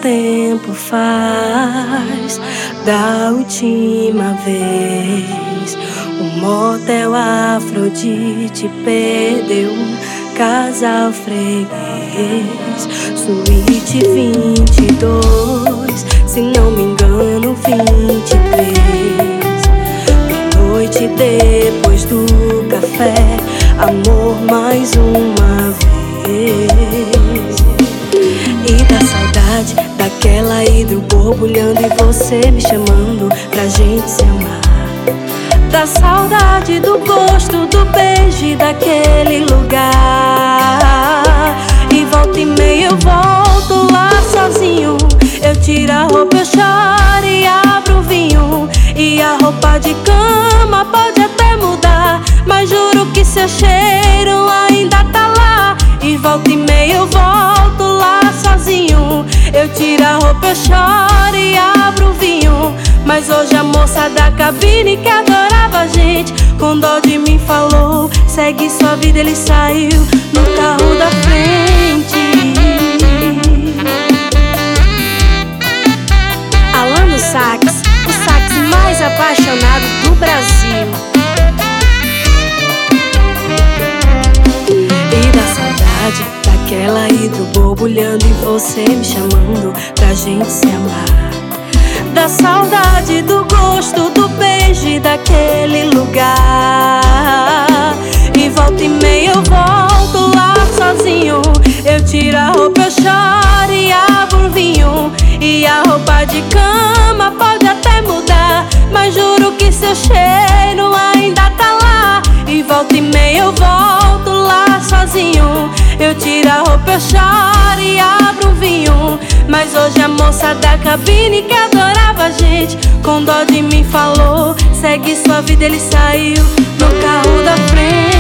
tempo faz da última vez? O motel Afrodite perdeu um casal freguês. Suíte 22, se não me engano 23. Noite depois do café, amor mais uma vez. E da saudade, daquela ida, o borbulhando e você me chamando pra gente se amar. Da saudade do gosto do beijo daquele lugar. E volta e meia eu volto lá sozinho. Eu tiro a roupa, eu choro e abro o vinho. E a roupa de cama pode até mudar, mas juro que seu cheiro ainda tá lá. E volta e meia eu volto lá sozinho. Eu tiro a roupa, eu choro e abro o vinho. Mas hoje a moça da cabine que adorava a gente, com dó de mim falou: segue sua vida, ele saiu no carro da frente. Alan no sax, o sax mais apaixonado do Brasil. E da saudade, daquela ida, o borbulhando e você me chamando pra gente se amar. Da saudade do gosto do beijo daquele lugar. E volta e meia eu volto lá sozinho. Eu tiro a roupa, eu choro e abro o vinho. E a roupa de cama pode até mudar, mas juro que seu cheiro ainda tá lá. E volta e meia eu volto lá sozinho. Eu tiro a roupa, eu choro e abro o vinho. Mas hoje a moça da cabine que adorava a gente, com dó de mim falou: segue sua vida, ele saiu no carro da frente.